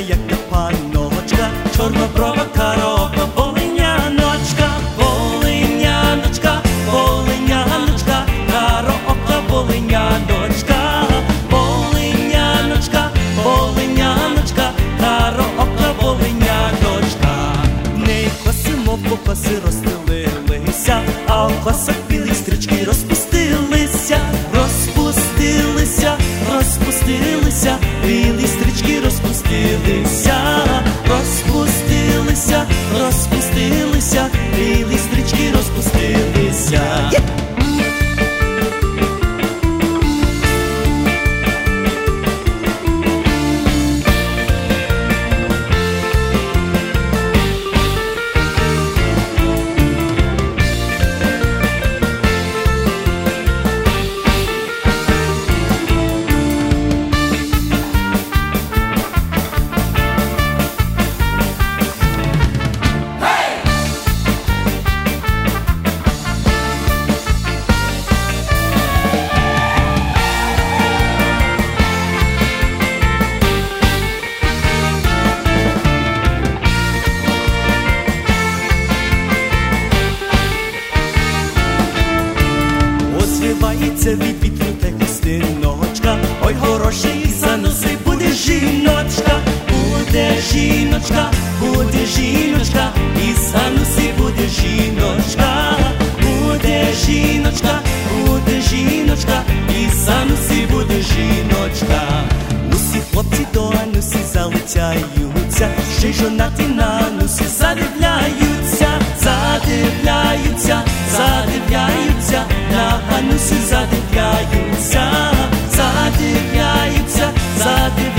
як та паночка, чорноброва коробка, волиняночка, волиняночка, волиняночка, коробка, волиняночка, волиняночка, волиняночка, коробка, волиняночка. В неї коси, мов покоси розстелилися, а в косах білі стрічки розпустилися, розпустилися, розпустилися, білі стрічки розпустилися, розпустилися, розпустилися, білі стрічки розпустилися. Звивається від вітру та хустиночка, ой, хороший заносий буде жіночка, буде жіночка, буде жіночка, і заносий буде жіночка, буде жіночка, буде жіночка, і заносий буде жіночка. Усі хлопці до Анусі залицяються, ще й жонаті на Анусі задивляються, задивляються, задивляються, на Анусі задивляються, задивляються, задивляються.